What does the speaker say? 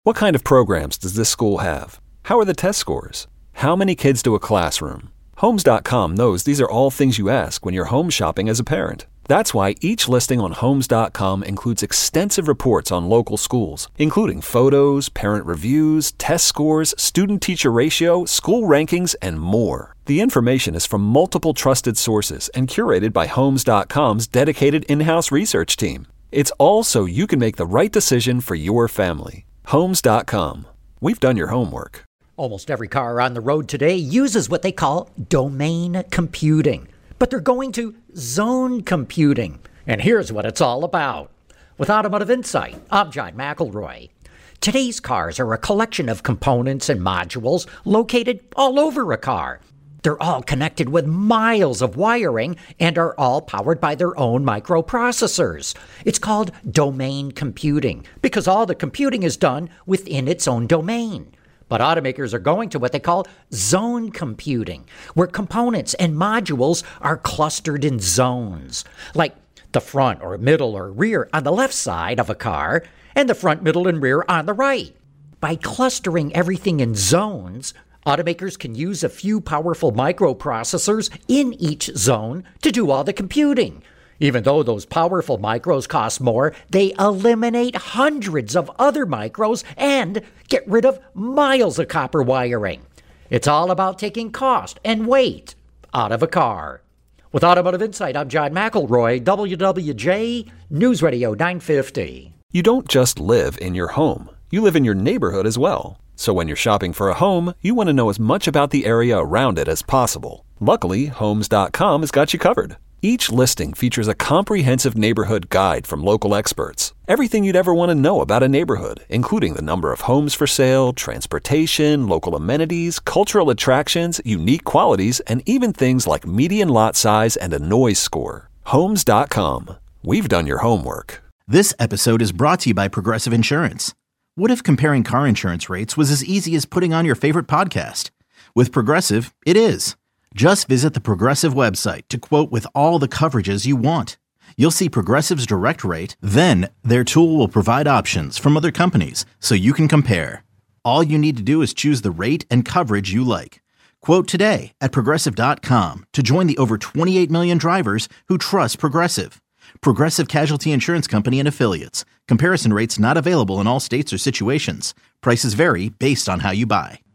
What kind of programs does this school have? How are the test scores? How many kids do a classroom? Homes.com knows these are all things you ask when you're home shopping as a parent. That's why each listing on Homes.com includes extensive reports on local schools, including photos, parent reviews, test scores, student-teacher ratio, school rankings, and more. The information is from multiple trusted sources and curated by Homes.com's dedicated in-house research team. It's all so you can make the right decision for your family. Homes.com. We've done your homework. Almost every car on the road today uses what they call domain computing. But they're going to zone computing. And here's what it's all about. With Automotive Insight, I'm John McElroy. Today's cars are a collection of components and modules located all over a car. They're all connected with miles of wiring and are all powered by their own microprocessors. It's called domain computing because all the computing is done within its own domain. But automakers are going to what they call zone computing, where components and modules are clustered in zones, like the front or middle or rear on the left side of a car and the front, middle, and rear on the right. By clustering everything in zones, automakers can use a few powerful microprocessors in each zone to do all the computing. Even though those powerful micros cost more, they eliminate hundreds of other micros and get rid of miles of copper wiring. It's all about taking cost and weight out of a car. With Automotive Insight, I'm John McElroy, WWJ News Radio 950. You don't just live in your home. You live in your neighborhood as well. So when you're shopping for a home, you want to know as much about the area around it as possible. Luckily, Homes.com has got you covered. Each listing features a comprehensive neighborhood guide from local experts. Everything you'd ever want to know about a neighborhood, including the number of homes for sale, transportation, local amenities, cultural attractions, unique qualities, and even things like median lot size and a noise score. Homes.com. We've done your homework. This episode is brought to you by Progressive Insurance. What if comparing car insurance rates was as easy as putting on your favorite podcast? With Progressive, it is. Just visit the Progressive website to quote with all the coverages you want. You'll see Progressive's direct rate, then their tool will provide options from other companies so you can compare. All you need to do is choose the rate and coverage you like. Quote today at Progressive.com to join the over 28 million drivers who trust Progressive. Progressive Casualty Insurance Company and Affiliates. Comparison rates not available in all states or situations. Prices vary based on how you buy.